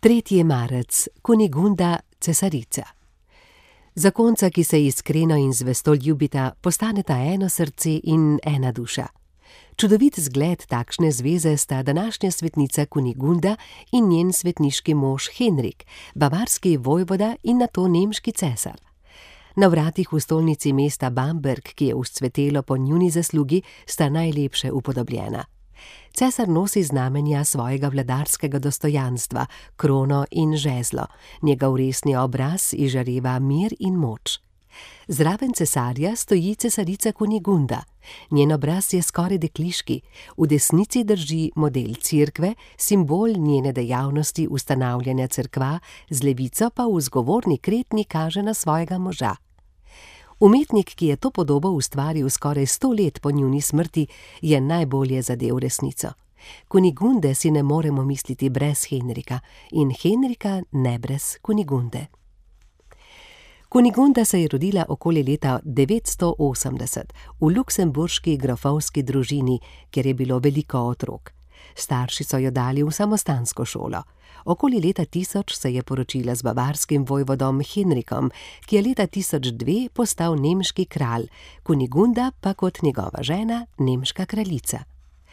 3. marec, Kunigunda, cesarica. Zakonca, ki se iskreno in zvesto ljubita, postaneta eno srce in ena duša. Čudovit zgled takšne zveze sta današnja svetnica Kunigunda in njen svetniški mož Henrik, bavarski vojvoda in nato nemški cesar. Na vratih v stolnici mesta Bamberg, ki je vzcvetelo po njuni zaslugi, sta najlepše upodobljena. Cesar nosi znamenja svojega vladarskega dostojanstva, krono in žezlo, njegov resni obraz izžareva mir in moč. Zraven cesarja stoji cesarica Kunigunda. Njen obraz je skoraj dekliški, v desnici drži model cerkve, simbol njene dejavnosti ustanavljanja cerkva, z levico pa v zgovorni kretnji kaže na svojega moža. Umetnik, ki je to podobo ustvaril skoraj 100 let po njuni smrti, je najbolje zadel resnico. Kunigunde si ne moremo misliti brez Henrika in Henrika ne brez Kunigunde. Kunigunda se je rodila okoli leta 980 v luksemburški grofovski družini, kjer je bilo veliko otrok. Starši so jo dali v samostansko šolo. Okoli leta 1000 se je poročila z bavarskim vojvodom Henrikom, ki je leta 1002 postal nemški kralj, Kunigunda pa kot njegova žena nemška kraljica.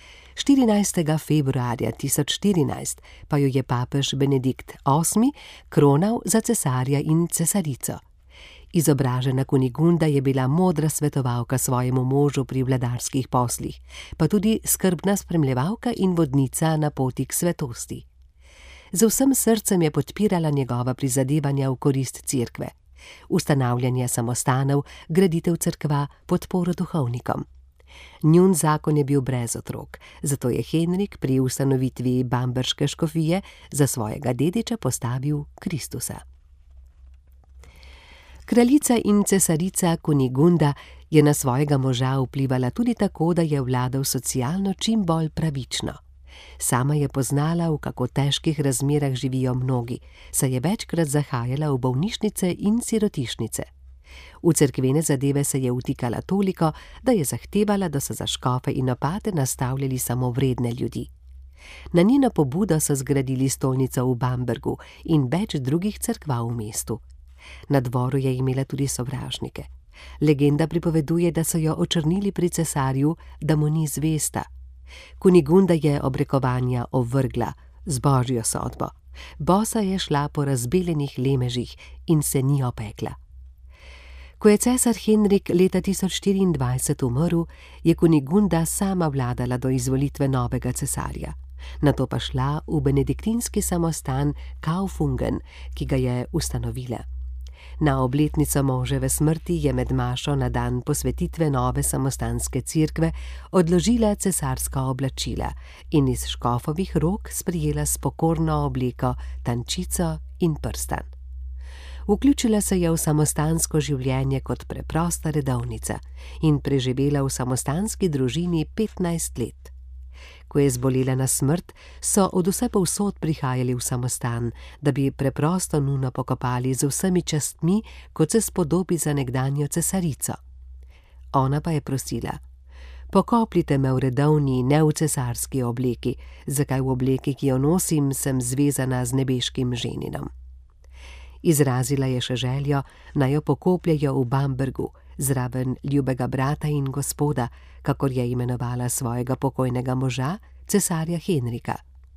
14. februarja 1014 pa jo je papež Benedikt VIII kronal za cesarja in cesarico. Izobražena Kunigunda je bila modra svetovalka svojemu možu pri vladarskih poslih, pa tudi skrbna spremljevalka in vodnica na poti k svetosti. Z vsem srcem je podpirala njegova prizadevanja v korist cerkve, ustanavljanje samostanov, graditev cerkva, podporo duhovnikom. Njun zakon je bil brez otrok, zato je Henrik pri ustanovitvi bamberške škofije za svojega dediča postavil Kristusa. Kraljica in cesarica Kunigunda je na svojega moža vplivala tudi tako, da je vladal socialno čim bolj pravično. Sama je poznala, v kako težkih razmerah živijo mnogi, saj je večkrat zahajala v bolnišnice in sirotišnice. V cerkvene zadeve se je vtikala toliko, da je zahtevala, da so za škofe in opate nastavljali samo vredne ljudi. Na njeno pobudo so zgradili stolnico v Bambergu in več drugih cerkva v mestu. Na dvoru je imela tudi sovražnike. Legenda pripoveduje, da so jo očrnili pri cesarju, da mu ni zvesta. Kunigunda je obrekovanja ovrgla z božjo sodbo. Bosa je šla po razbeljenih lemežih in se ni opekla. Ko je cesar Henrik leta 1024 umrl, je Kunigunda sama vladala do izvolitve novega cesarja. Nato pa šla v benediktinski samostan Kaufungen, ki ga je ustanovila. Na obletnico moževe smrti je med mašo na dan posvetitve nove samostanske cerkve odložila cesarska oblačila in iz škofovih rok sprejela s pokorno obleko tančico in prstan. Vključila se je v samostansko življenje kot preprosta redovnica in preživela v samostanski družini 15 let. Ko je zbolela na smrt, so od vsepovsod prihajali v samostan, da bi preprosto nuno pokopali z vsemi častmi, kot se spodobi za nekdanjo cesarico. Ona pa je prosila: pokopljite me v redovni, ne v cesarski obleki, zakaj v obleki, ki jo nosim, sem zvezana z nebeškim ženinom. Izrazila je še željo, naj jo pokopljejo v Bambergu, zraven ljubega brata in gospoda, kakor je imenovala svojega pokojnega moža, cesarja Henrika.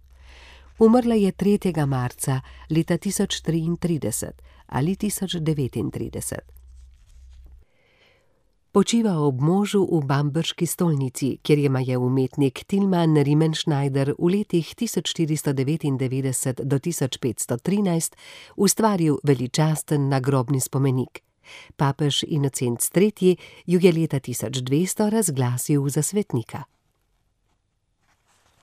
Umrla je 3. marca leta 1033 ali 1039. Počiva ob možu v bamberški stolnici, kjer jima je umetnik Tilman Riemenschneider v letih 1499 do 1513 ustvaril veličasten nagrobni spomenik. Papež Inocent III. Ju je leta 1200 razglasil za svetnika.